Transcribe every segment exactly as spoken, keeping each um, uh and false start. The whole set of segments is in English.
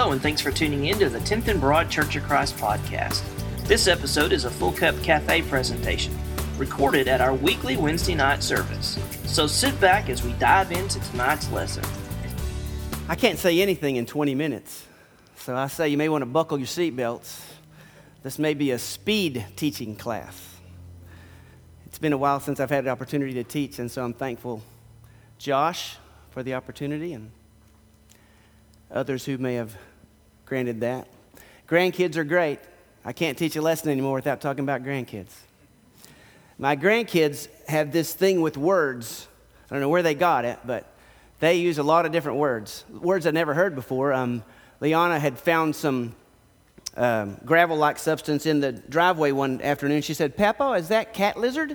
Hello, and thanks for tuning in to the tenth and Broad Church of Christ podcast. This episode is a Full Cup Cafe presentation, recorded at our weekly Wednesday night service. So sit back as we dive into tonight's lesson. I can't say anything in twenty minutes, so I say you may want to buckle your seatbelts. This may be a speed teaching class. It's been a while since I've had the opportunity to teach, and so I'm thankful, Josh, for the opportunity, and others who may have granted that. Grandkids are great. I can't teach a lesson anymore without talking about grandkids. My grandkids have this thing with words. I don't know where they got it, but they use a lot of different words, words I'd never heard before. Um, Liana had found some um, gravel-like substance in the driveway one afternoon. She said, "Peppa, is that cat lizard?"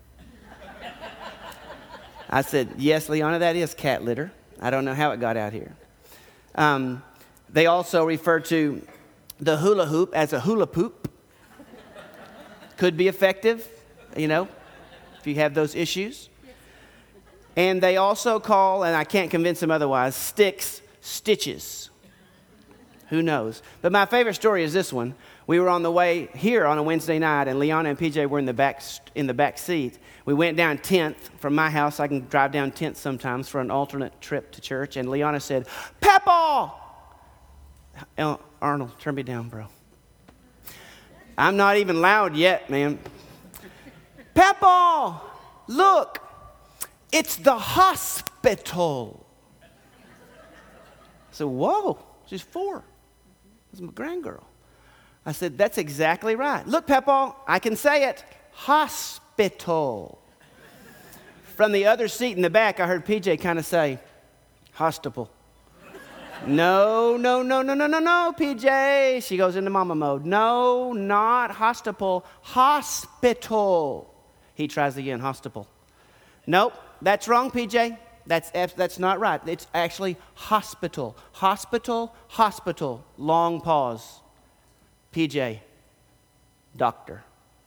I said, "Yes, Liana, that is cat litter. I don't know how it got out here." Um, they also refer to the hula hoop as a hula poop. Could be effective, you know, if you have those issues. And they also call, and I can't convince them otherwise, sticks stitches. Who knows? But my favorite story is this one. We were on the way here on a Wednesday night, and Liana and P J were in the back in the back seat. We went down tenth from my house. I can drive down tenth sometimes for an alternate trip to church. And Liana said, "Peppa!" Arnold, turn me down, bro. I'm not even loud yet, man. "Peppa, look, it's the hospital." I said, "Whoa, she's four. That's my grandgirl." I said, "That's exactly right. Look, Peppa, I can say it. Hospital." From the other seat in the back, I heard P J kind of say, "Hospital." No, no, no, no, no, no, no, P J. She goes into mama mode. "No, not hospital. Hospital." He tries again, hospital. "Nope, that's wrong, P J. That's that's not right. It's actually hospital. Hospital, hospital." Long pause. "P J, doctor."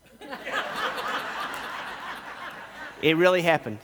It really happened.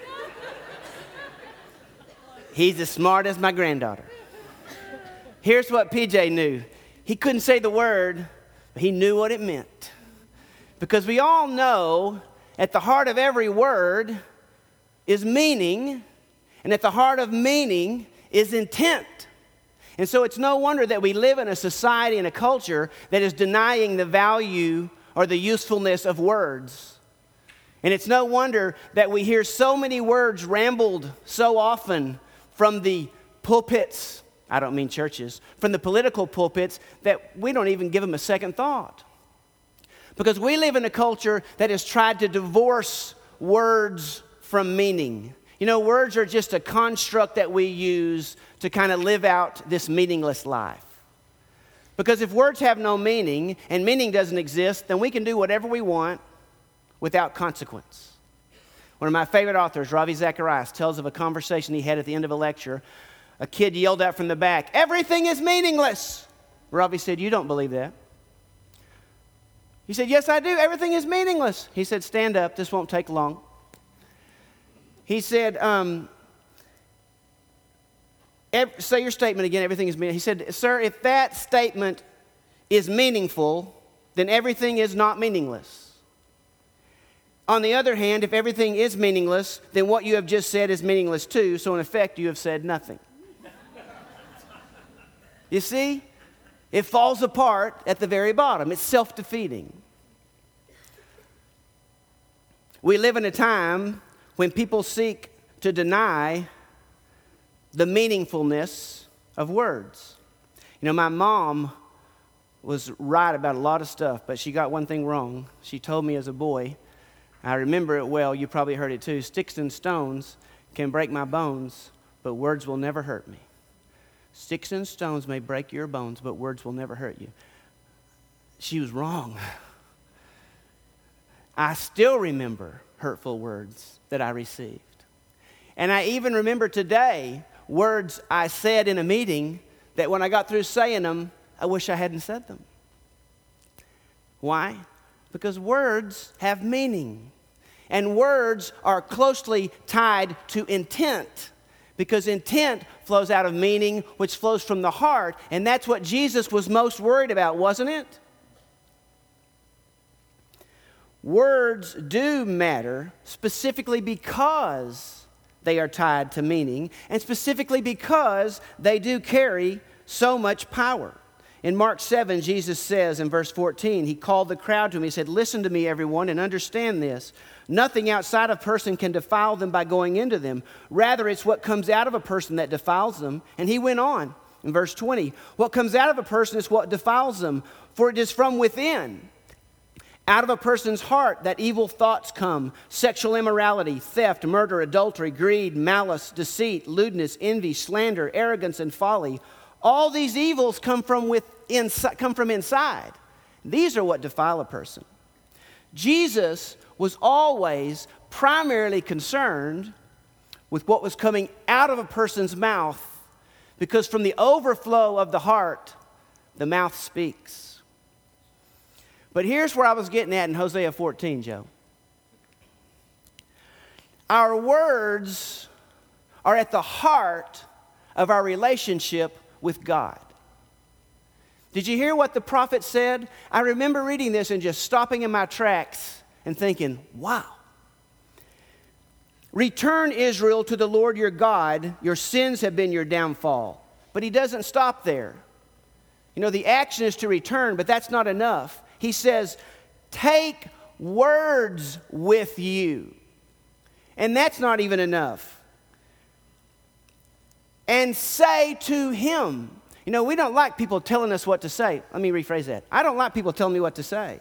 He's as smart as my granddaughter. Here's what P J knew. He couldn't say the word, but he knew what it meant. Because we all know at the heart of every word is meaning, and at the heart of meaning is intent. And so it's no wonder that we live in a society and a culture that is denying the value or the usefulness of words. And it's no wonder that we hear so many words rambled so often from the pulpits, I don't mean churches, from the political pulpits, that we don't even give them a second thought. Because we live in a culture that has tried to divorce words from meaning. You know, words are just a construct that we use to kind of live out this meaningless life. Because if words have no meaning and meaning doesn't exist, then we can do whatever we want without consequence. One of my favorite authors, Ravi Zacharias, tells of a conversation he had at the end of a lecture. A kid yelled out from the back, "Everything is meaningless." Ravi said, "You don't believe that." He said, "Yes, I do. Everything is meaningless." He said, "Stand up. This won't take long." He said, um, say your statement again, "Everything is meaningless." He said, "Sir, if that statement is meaningful, then everything is not meaningless. On the other hand, if everything is meaningless, then what you have just said is meaningless too, so in effect, you have said nothing." You see, it falls apart at the very bottom. It's self-defeating. We live in a time when people seek to deny the meaningfulness of words. You know, my mom was right about a lot of stuff, but she got one thing wrong. She told me as a boy, I remember it well, you probably heard it too, "Sticks and stones can break my bones, but words will never hurt me." Sticks and stones may break your bones, but words will never hurt you. She was wrong. I still remember hurtful words that I received. And I even remember today words I said in a meeting that when I got through saying them, I wish I hadn't said them. Why? Because words have meaning. And words are closely tied to intent. Because intent flows out of meaning, which flows from the heart, and that's what Jesus was most worried about, wasn't it? Words do matter, specifically because they are tied to meaning, and specifically because they do carry so much power. In Mark seven, Jesus says in verse fourteen, he called the crowd to him. He said, "Listen to me, everyone, and understand this. Nothing outside of a person can defile them by going into them. Rather, it's what comes out of a person that defiles them." And he went on in verse twenty, "What comes out of a person is what defiles them, for it is from within. Out of a person's heart that evil thoughts come, sexual immorality, theft, murder, adultery, greed, malice, deceit, lewdness, envy, slander, arrogance, and folly. All these evils come from within, come from inside. These are what defile a person." Jesus was always primarily concerned with what was coming out of a person's mouth, because from the overflow of the heart, the mouth speaks. But here's where I was getting at in Hosea fourteen, Joe. Our words are at the heart of our relationship with God. Did you hear what the prophet said? I remember reading this and just stopping in my tracks and thinking, wow. "Return, Israel, to the Lord your God. Your sins have been your downfall." But he doesn't stop there. You know, the action is to return, but that's not enough. He says, "Take words with you." And that's not even enough. "And say to him." You know, we don't like people telling us what to say. Let me rephrase that. I don't like people telling me what to say.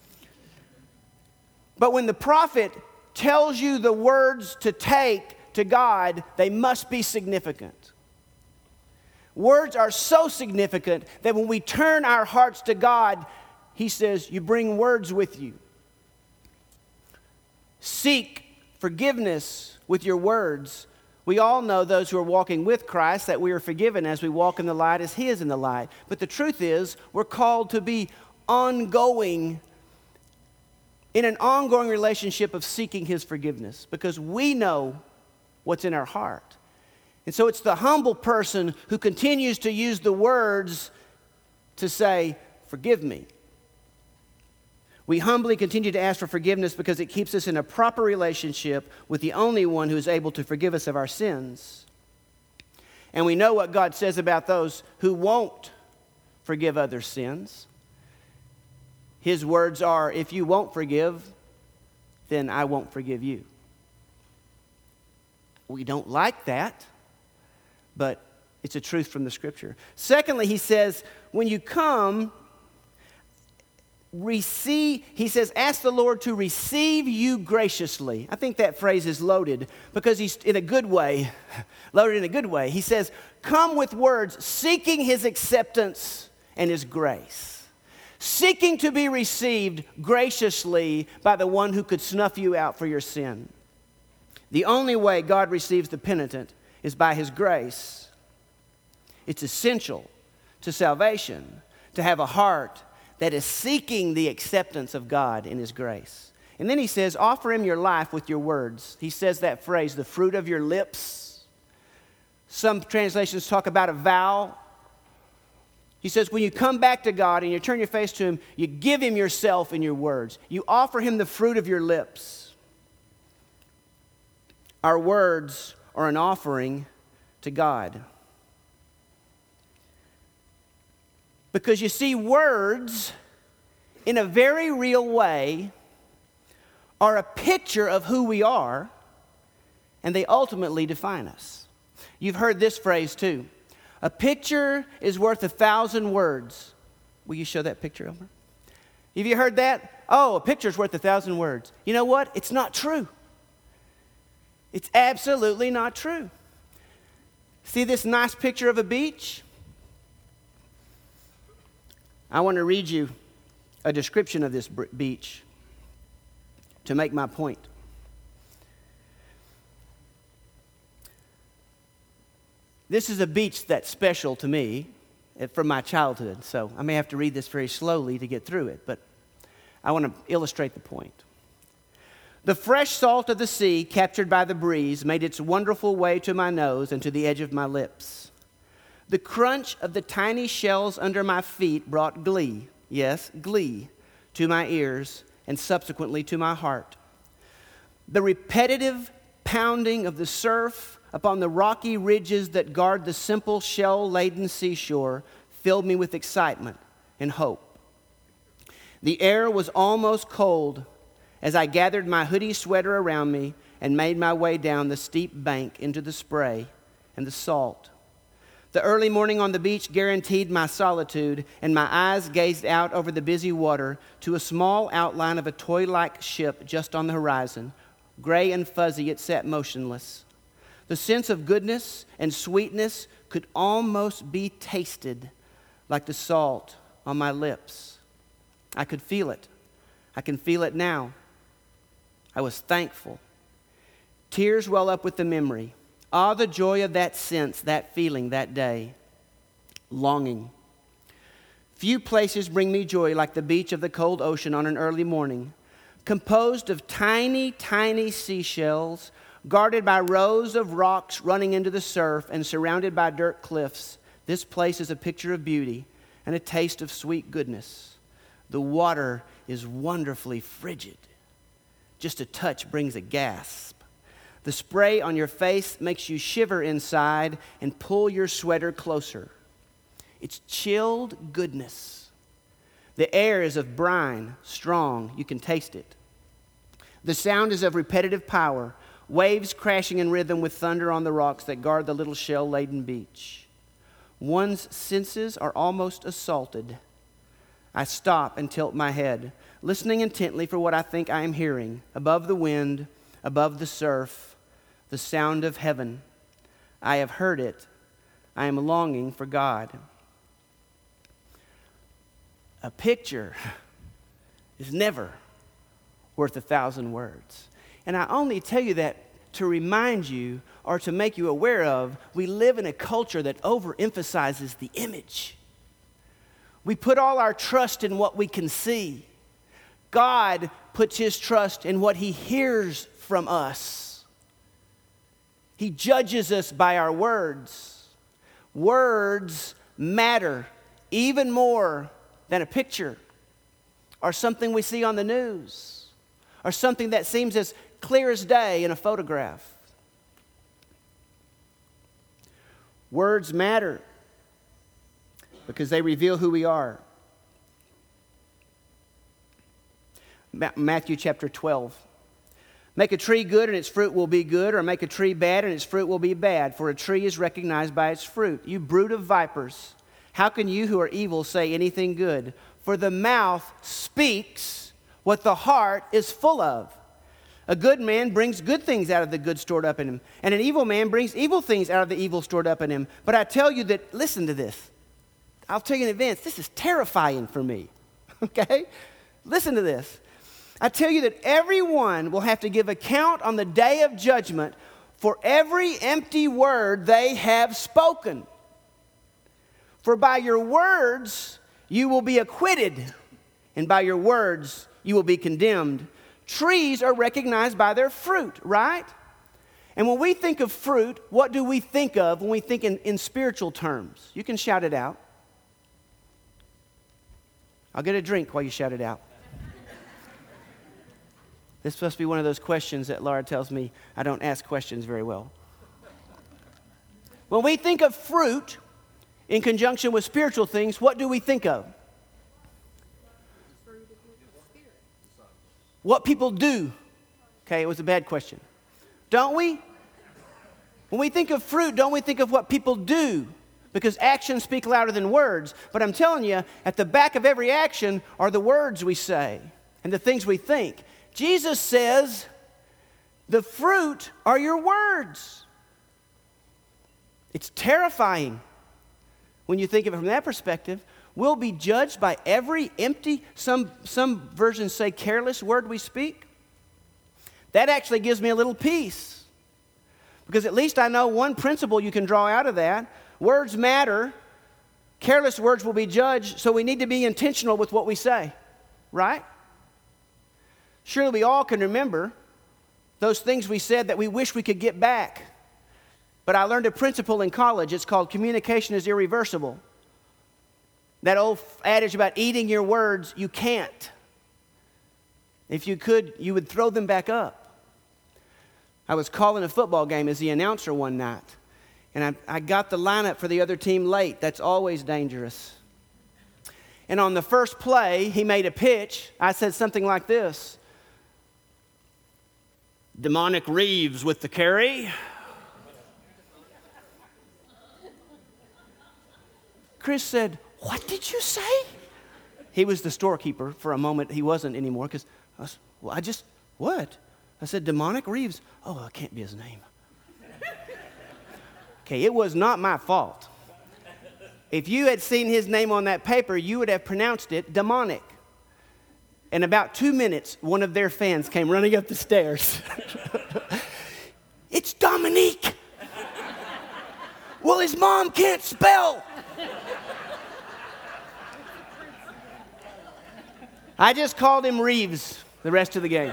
But when the prophet tells you the words to take to God, they must be significant. Words are so significant that when we turn our hearts to God, he says, you bring words with you. Seek forgiveness with your words. We all know, those who are walking with Christ, that we are forgiven as we walk in the light as he is in the light. But the truth is, we're called to be ongoing, in an ongoing relationship of seeking his forgiveness, because we know what's in our heart. And so it's the humble person who continues to use the words to say, "Forgive me." We humbly continue to ask for forgiveness because it keeps us in a proper relationship with the only one who is able to forgive us of our sins. And we know what God says about those who won't forgive others' sins. His words are, "If you won't forgive, then I won't forgive you." We don't like that, but it's a truth from the Scripture. Secondly, he says, when you come, receive, he says, ask the Lord to receive you graciously. I think that phrase is loaded because he's in a good way, loaded in a good way. He says, come with words, seeking his acceptance and his grace. Seeking to be received graciously by the one who could snuff you out for your sin. The only way God receives the penitent is by his grace. It's essential to salvation to have a heart that is seeking the acceptance of God in his grace. And then he says, offer him your life with your words. He says that phrase, the fruit of your lips. Some translations talk about a vow. He says, when you come back to God and you turn your face to him, you give him yourself in your words. You offer him the fruit of your lips. Our words are an offering to God. Because you see, words, in a very real way, are a picture of who we are, and they ultimately define us. You've heard this phrase too. A picture is worth a thousand words. Will you show that picture over? Have you heard that? Oh, a picture is worth a thousand words. You know what? It's not true. It's absolutely not true. See this nice picture of a beach? I want to read you a description of this beach to make my point. This is a beach that's special to me from my childhood, so I may have to read this very slowly to get through it, but I want to illustrate the point. The fresh salt of the sea, captured by the breeze, made its wonderful way to my nose and to the edge of my lips. The crunch of the tiny shells under my feet brought glee, yes, glee, to my ears and subsequently to my heart. The repetitive pounding of the surf upon the rocky ridges that guard the simple shell-laden seashore filled me with excitement and hope. The air was almost cold as I gathered my hoodie sweater around me and made my way down the steep bank into the spray and the salt. The early morning on the beach guaranteed my solitude, and my eyes gazed out over the busy water to a small outline of a toy-like ship just on the horizon. Gray and fuzzy, it sat motionless. The sense of goodness and sweetness could almost be tasted like the salt on my lips. I could feel it. I can feel it now. I was thankful. Tears well up with the memory. Ah, the joy of that sense, that feeling, that day. Longing. Few places bring me joy like the beach of the cold ocean on an early morning. Composed of tiny, tiny seashells, guarded by rows of rocks running into the surf and surrounded by dirt cliffs, this place is a picture of beauty and a taste of sweet goodness. The water is wonderfully frigid. Just a touch brings a gasp. The spray on your face makes you shiver inside and pull your sweater closer. It's chilled goodness. The air is of brine, strong. You can taste it. The sound is of repetitive power, waves crashing in rhythm with thunder on the rocks that guard the little shell-laden beach. One's senses are almost assaulted. I stop and tilt my head, listening intently for what I think I am hearing. Above the wind, above the surf, the sound of heaven. I have heard it. I am longing for God. A picture is never worth a thousand words. And I only tell you that to remind you or to make you aware of, we live in a culture that overemphasizes the image. We put all our trust in what we can see. God puts his trust in what he hears from us. He judges us by our words. Words matter even more than a picture or something we see on the news or something that seems as clear as day in a photograph. Words matter because they reveal who we are. Matthew chapter twelve. Make a tree good and its fruit will be good, or make a tree bad and its fruit will be bad, for a tree is recognized by its fruit. You brood of vipers, how can you who are evil say anything good? For the mouth speaks what the heart is full of. A good man brings good things out of the good stored up in him, and an evil man brings evil things out of the evil stored up in him. But I tell you that, listen to this. I'll tell you in advance, this is terrifying for me, okay? Listen to this. I tell you that everyone will have to give account on the day of judgment for every empty word they have spoken. For by your words you will be acquitted, and by your words you will be condemned. Trees are recognized by their fruit, right? And when we think of fruit, what do we think of when we think in, in spiritual terms? You can shout it out. I'll get a drink while you shout it out. This must be one of those questions that Laura tells me I don't ask questions very well. When we think of fruit in conjunction with spiritual things, what do we think of? What people do. Okay, it was a bad question. Don't we? When we think of fruit, don't we think of what people do? Because actions speak louder than words. But I'm telling you, at the back of every action are the words we say and the things we think. Jesus says, the fruit are your words. It's terrifying when you think of it from that perspective. We'll be judged by every empty, some, some versions say careless word we speak. That actually gives me a little peace. Because at least I know one principle you can draw out of that. Words matter. Careless words will be judged, so we need to be intentional with what we say. Right? Surely we all can remember those things we said that we wish we could get back. But I learned a principle in college. It's called communication is irreversible. That old adage about eating your words, you can't. If you could, you would throw them back up. I was calling a football game as the announcer one night, and I, I got the lineup for the other team late. That's always dangerous. And on the first play, he made a pitch. I said something like this: Demonic Reeves with the carry. Chris said, "What did you say?" He was the storekeeper for a moment. He wasn't anymore because I, well, I just, what? I said, Demonic Reeves. Oh, that can't be his name. Okay, it was not my fault. If you had seen his name on that paper, you would have pronounced it demonic. In about two minutes, one of their fans came running up the stairs. It's Dominique. Well, his mom can't spell. I just called him Reeves the rest of the game.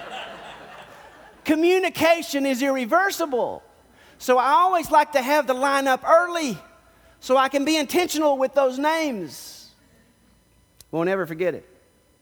Communication is irreversible. So I always like to have the lineup early so I can be intentional with those names. Won't ever forget it.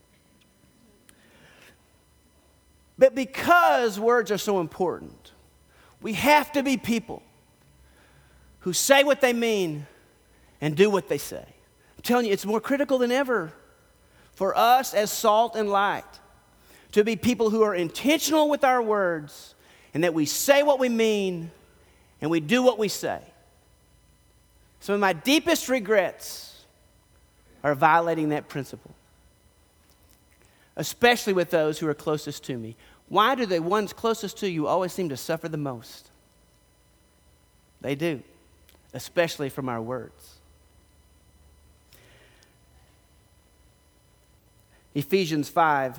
But because words are so important, we have to be people who say what they mean and do what they say. I'm telling you, it's more critical than ever for us as salt and light to be people who are intentional with our words and that we say what we mean and we do what we say. Some of my deepest regrets are violating that principle, especially with those who are closest to me. Why do the ones closest to you always seem to suffer the most? They do, especially from our words. Ephesians five.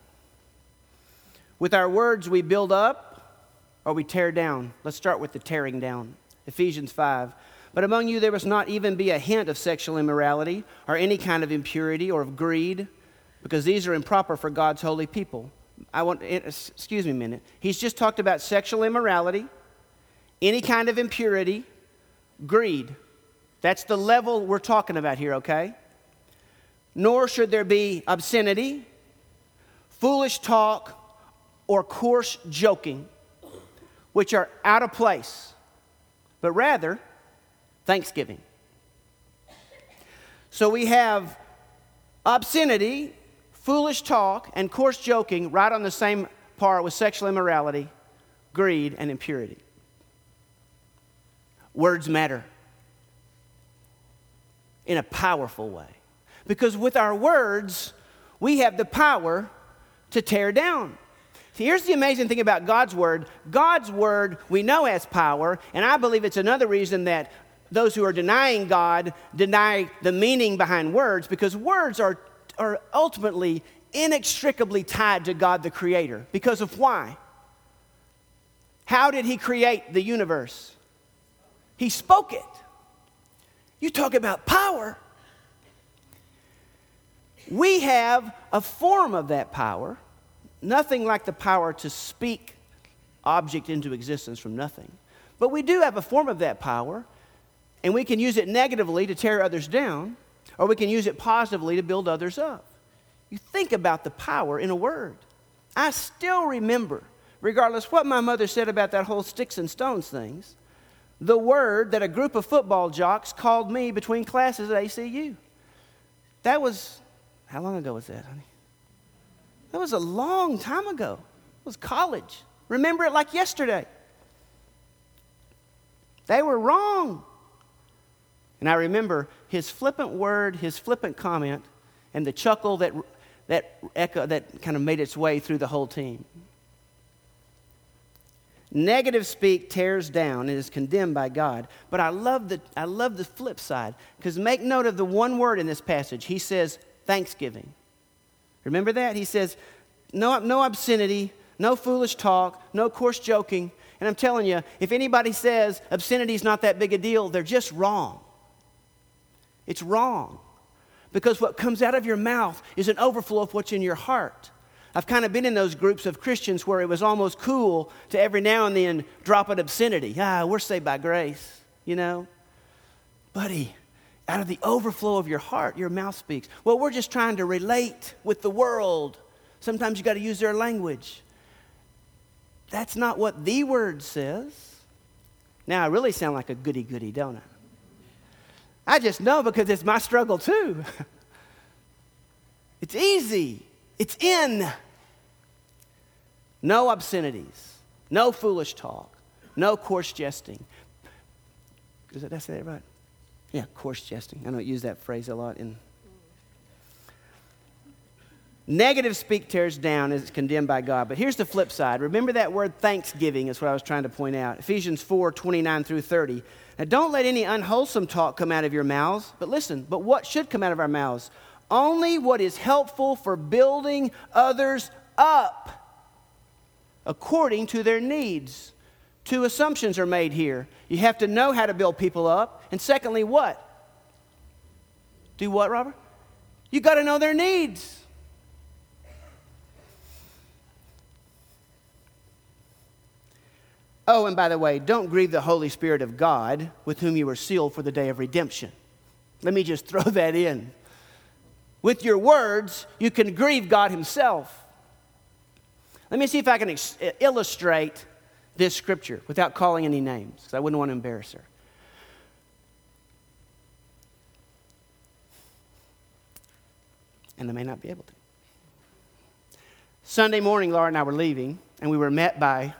With our words we build up or we tear down. Let's start with the tearing down. Ephesians five. But among you there must not even be a hint of sexual immorality or any kind of impurity or of greed, because these are improper for God's holy people. I want, excuse me a minute. He's just talked about sexual immorality, any kind of impurity, greed. That's the level we're talking about here, okay? Nor should there be obscenity, foolish talk, or coarse joking, which are out of place, but rather thanksgiving. So we have obscenity, foolish talk, and coarse joking right on the same par with sexual immorality, greed, and impurity. Words matter in a powerful way. Because with our words, we have the power to tear down. See, here's the amazing thing about God's word. God's word we know has power, and I believe it's another reason that those who are denying God deny the meaning behind words, because words are, are ultimately inextricably tied to God the Creator. Because of why? How did He create the universe? He spoke it. You talk about power. We have a form of that power, nothing like the power to speak object into existence from nothing. But we do have a form of that power, and we can use it negatively to tear others down, or we can use it positively to build others up. You think about the power in a word. I still remember, regardless what my mother said about that whole sticks and stones things, the word that a group of football jocks called me between classes at A C U. That was... How long ago was that, honey? That was a long time ago. It was college. Remember it like yesterday. They were wrong. And I remember his flippant word, his flippant comment, and the chuckle that that echo that kind of made its way through the whole team. Negative speak tears down and is condemned by God. But I love the I love the flip side, because make note of the one word in this passage. He says thanksgiving. Remember that? He says, no, no obscenity, no foolish talk, no coarse joking. And I'm telling you, if anybody says obscenity is not that big a deal, they're just wrong. It's wrong. Because what comes out of your mouth is an overflow of what's in your heart. I've kind of been in those groups of Christians where it was almost cool to every now and then drop an obscenity. Ah, we're saved by grace, you know. Buddy, out of the overflow of your heart, your mouth speaks. Well, we're just trying to relate with the world. Sometimes you got to use their language. That's not what the word says. Now, I really sound like a goody-goody, don't I? I just know because it's my struggle too. It's easy. It's in. No obscenities. No foolish talk. No coarse jesting. Did I say that right? Yeah, coarse jesting. I don't use that phrase a lot. In Negative speak tears down as it's condemned by God. But here's the flip side. Remember that word thanksgiving is what I was trying to point out. Ephesians four, twenty-nine through thirty. Now don't let any unwholesome talk come out of your mouths. But listen, but what should come out of our mouths? Only what is helpful for building others up according to their needs. Two assumptions are made here. You have to know how to build people up. And secondly, what? Do what, Robert? You got to know their needs. Oh, and by the way, don't grieve the Holy Spirit of God with whom you were sealed for the day of redemption. Let me just throw that in. With your words, you can grieve God himself. Let me see if I can ex- illustrate this scripture without calling any names, because I wouldn't want to embarrass her. And I may not be able to. Sunday morning, Laura and I were leaving, and we were met by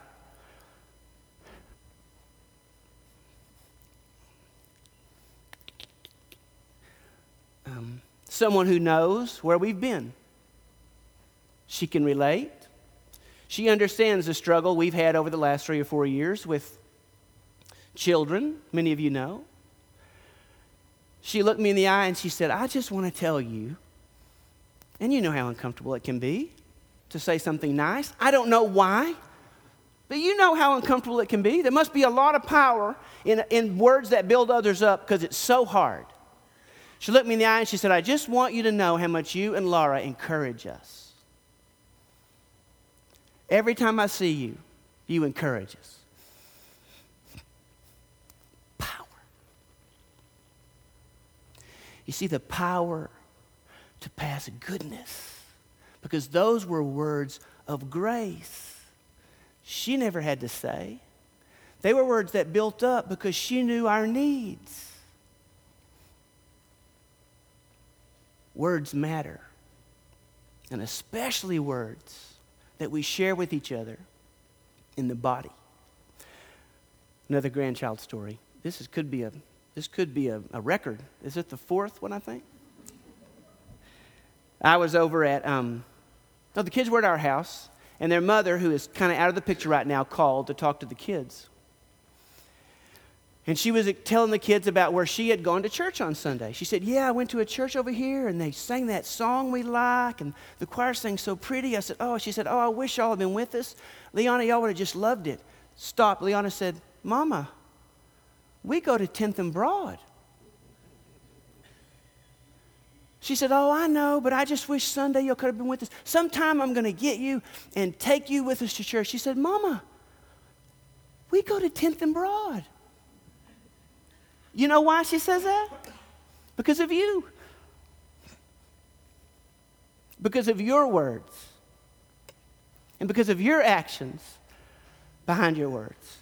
um, someone who knows where we've been. She can relate. She understands the struggle we've had over the last three or four years with children, many of you know. She looked me in the eye and she said, I just want to tell you, and you know how uncomfortable it can be to say something nice. I don't know why, but you know how uncomfortable it can be. There must be a lot of power in, in words that build others up because it's so hard. She looked me in the eye and she said, I just want you to know how much you and Laura encourage us. Every time I see you, you encourage us. Power. You see, the power to pass goodness, because those were words of grace. She never had to say. They were words that built up because she knew our needs. Words matter, and especially words that we share with each other in the body. Another grandchild story. This is, could be a this could be a, a record. Is it the fourth one, I think? I was over at, um, no, the kids were at our house, and their mother, who is kind of out of the picture right now, called to talk to the kids. And she was telling the kids about where she had gone to church on Sunday. She said, yeah, I went to a church over here, and they sang that song we like, and the choir sang so pretty. I said, oh, she said, oh, I wish y'all had been with us. Leanna, y'all would have just loved it. Stop. Leanna said, Mama, we go to tenth and Broad. She said, oh, I know, but I just wish Sunday you could have been with us. Sometime I'm going to get you and take you with us to church. She said, Mama, we go to tenth and Broad. You know why she says that? Because of you. Because of your words. And because of your actions behind your words.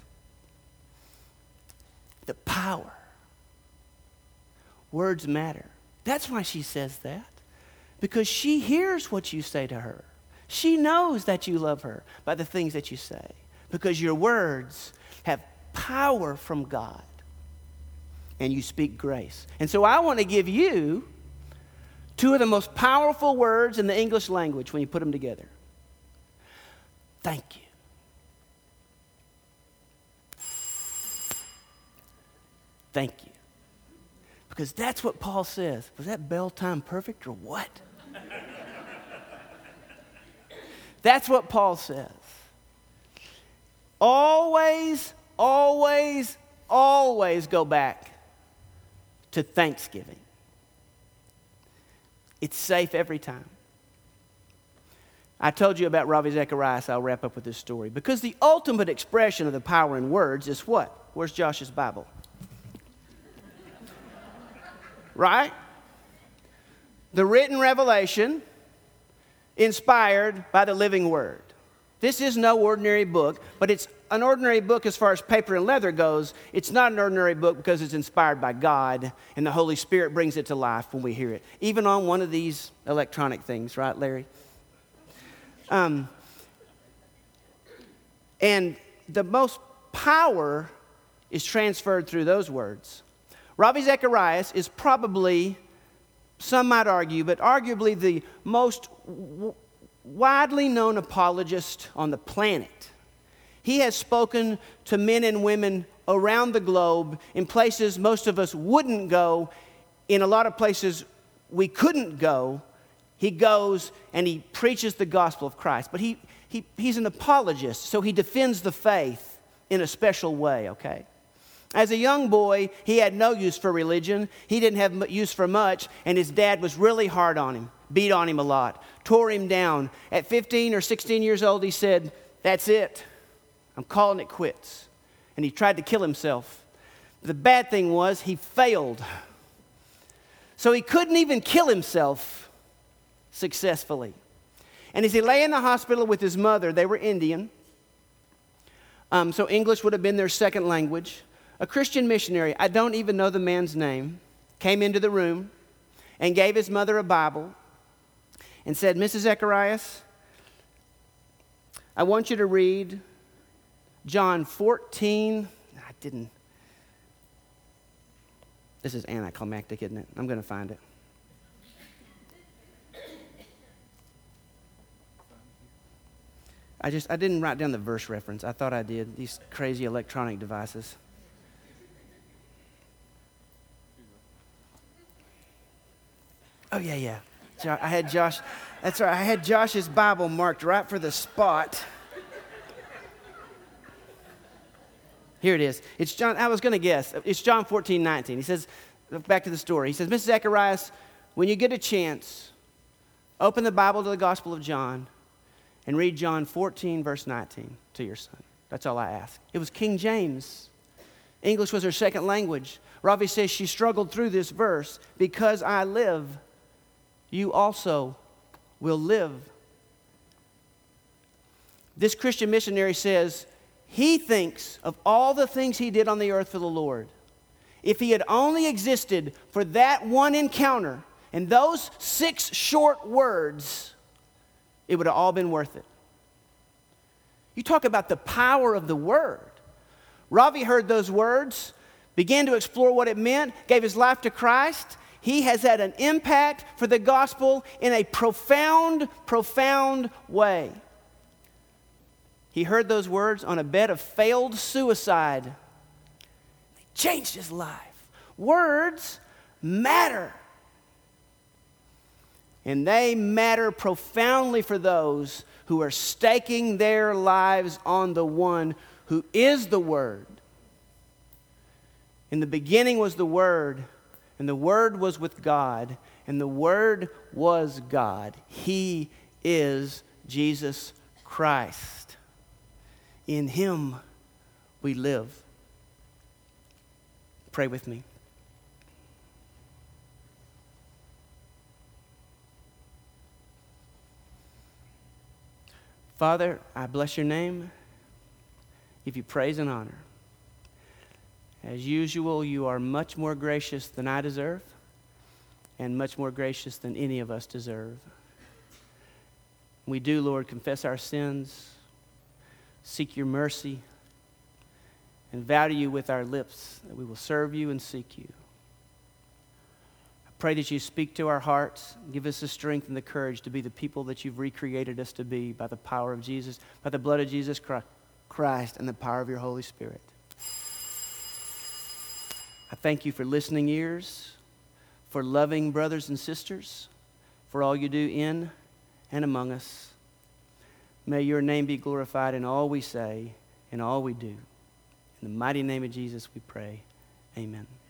The power. Words matter. That's why she says that. Because she hears what you say to her. She knows that you love her by the things that you say. Because your words have power from God. And you speak grace. And so I want to give you two of the most powerful words in the English language when you put them together. Thank you. Thank you. Because that's what Paul says. Was that bell time perfect or what? That's what Paul says. Always, always, always go back to thanksgiving. It's safe every time. I told you about Ravi Zacharias. I'll wrap up with this story. Because the ultimate expression of the power in words is what? Where's Josh's Bible? Right? The written revelation inspired by the living word. This is no ordinary book, but it's an ordinary book as far as paper and leather goes. It's not an ordinary book because it's inspired by God, and the Holy Spirit brings it to life when we hear it. Even on one of these electronic things, right, Larry? Um, and the most power is transferred through those words. Ravi Zacharias is probably, some might argue, but arguably the most w- widely known apologist on the planet. He has spoken to men and women around the globe in places most of us wouldn't go, in a lot of places we couldn't go. He goes and he preaches the gospel of Christ. But he, he, he's an apologist, so he defends the faith in a special way, okay? As a young boy, he had no use for religion. He didn't have use for much, and his dad was really hard on him, beat on him a lot, tore him down. At fifteen or sixteen years old, he said, "That's it. I'm calling it quits." And he tried to kill himself. The bad thing was he failed. So he couldn't even kill himself successfully. And as he lay in the hospital with his mother, they were Indian, um, so English would have been their second language. A Christian missionary, I don't even know the man's name, came into the room and gave his mother a Bible and said, "Missus Zacharias, I want you to read John fourteen. I didn't. This is anticlimactic, isn't it? I'm going to find it. I just, I didn't write down the verse reference. I thought I did. These crazy electronic devices. Oh, yeah, yeah. Jo- I had Josh, that's right. I had Josh's Bible marked right for the spot. Here it is. It's John, I was going to guess. It's John fourteen nineteen. He says, back to the story. He says, "Missus Zacharias, when you get a chance, open the Bible to the Gospel of John and read John fourteen, verse nineteen to your son." That's all I ask. It was King James. English was her second language. Ravi says she struggled through this verse. "Because I live, you also will live." This Christian missionary says he thinks of all the things he did on the earth for the Lord. If he had only existed for that one encounter and those six short words, it would have all been worth it. You talk about the power of the word. Ravi heard those words, began to explore what it meant, gave his life to Christ. He has had an impact for the gospel in a profound, profound way. He heard those words on a bed of failed suicide. They changed his life. Words matter. And they matter profoundly for those who are staking their lives on the one who is the Word. In the beginning was the Word, and the Word was with God, and the Word was God. He is Jesus Christ. In Him we live. Pray with me. Father, I bless your name, give you praise and honor. As usual, you are much more gracious than I deserve, and much more gracious than any of us deserve. We do, Lord, confess our sins, seek your mercy, and vow to you with our lips that we will serve you and seek you. I pray that you speak to our hearts, give us the strength and the courage to be the people that you've recreated us to be by the power of Jesus, by the blood of Jesus Christ, and the power of your Holy Spirit. I thank you for listening ears, for loving brothers and sisters, for all you do in and among us. May your name be glorified in all we say and all we do. In the mighty name of Jesus we pray. Amen.